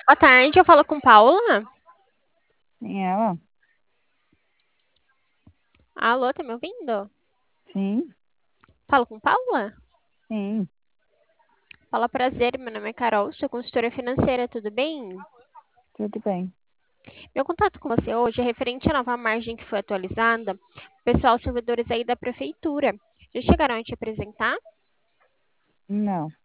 Boa tarde, eu falo com Paula. Sim, ela? Alô, tá me ouvindo? Sim, Falo com Paula? sim, Fala, prazer, meu nome é Carol, sou consultora financeira, tudo bem? tudo bem. Meu contato com você hoje é referente à nova margem que foi atualizada, pessoal, servidores aí da prefeitura. Já chegaram a te apresentar? Não,